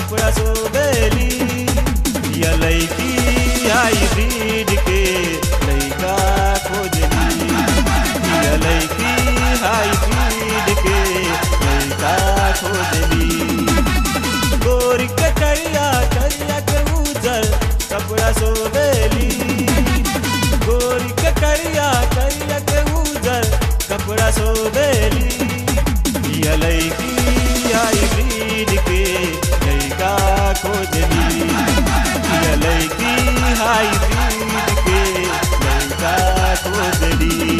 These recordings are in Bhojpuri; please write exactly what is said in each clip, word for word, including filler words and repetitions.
कपड़ा सोबेली या लईकी हाइब्रिड के लईका खोजली या लईकी हाइब्रिड के लईका खोजली। गोरी के करिया करिया के उजर कपड़ा सोबेली गोरी के करिया करिया के उजर कपड़ा सोबेली या लईकी हाइब्रिड के लईका खोजली या लईकी हाइब्रिड के लईका खोजली।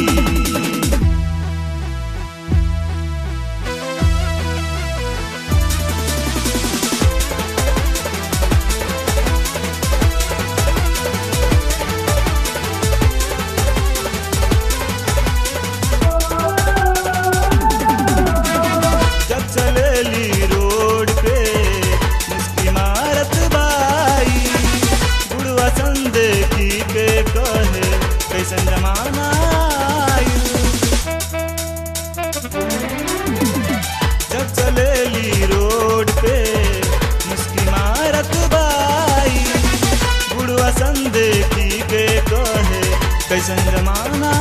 कैसन जमाना जब चलेली रोड पे मुस्की मारत बाई बुढ़वा सन देखी के कहे कैसन जमाना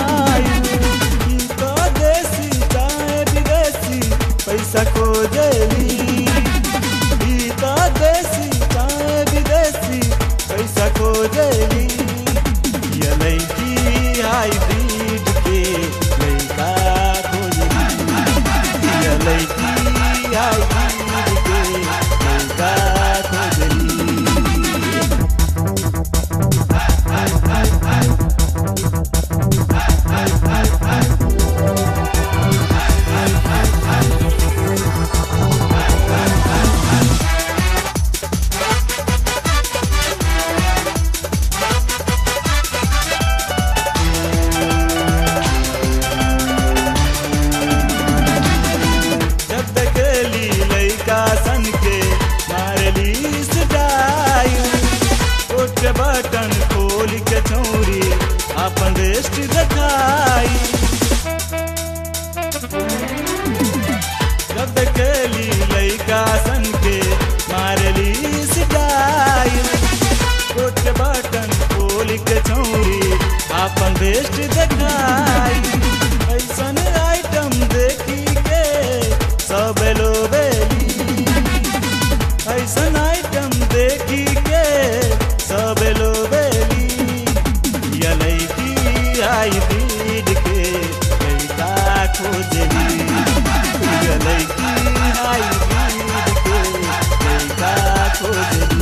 तो देसी चाहे विदेशी पैसा खोजली तो देसी चाहे विदेशी पैसा खोजली या लईकी हाइब्रिड के लईका खोजली या लईकी हाइब्रिड के लईका खोजली। बटन खोल के छौरी अपन रेस्ट दिखाई जब देखेली लइका सन के मारली सिटाई कोट के बटन खोल के छौरी अपन रेस्ट दिखाई ऐसन आइटम देखी के सब लोबेली ऐसन आइटम देखी के सब लोबेली या लईकी हाइब्रिड के लईका खोजली या लईकी हाइब्रिड के लईका खोजली।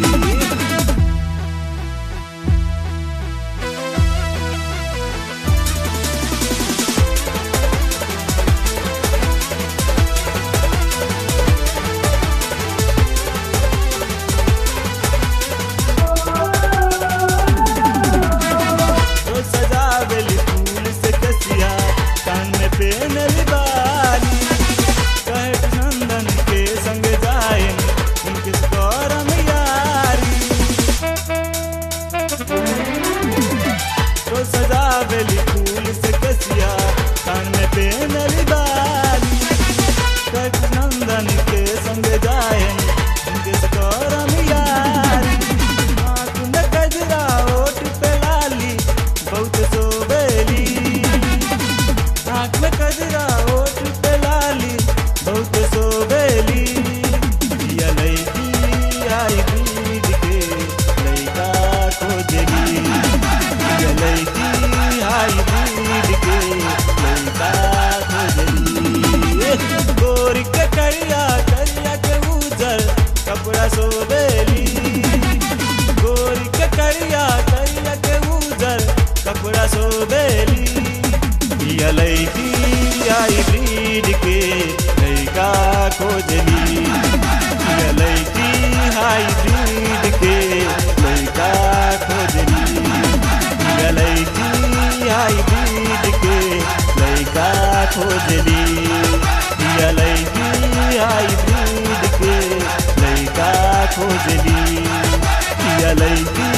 सजावेली फूल से कसिया कान में पेनली बाली कट नंदन के संग जाए उनके सकरम यारी आँख में कजरा ओठ पे लाली बहुत सोबेली आँख में कजरा ओठ पे लाली बहुत सोबेली या लईकी हाइब्रिड के लईका खोजली या लईकी हाइब्रिड के लईका खोजली। गोरी के करिया करिया के उजर कपड़ा सोबेली गोरी के करिया करिया के उजर कपड़ा सोबेली या लईकी हाइब्रिड के लईका खोजली या लईकी हाइब्रिड के लईका खोजली या लईकी हाइब्रिड के लईका खोजली या लईकी हाइब्रिड के लईका खोजली या लईकी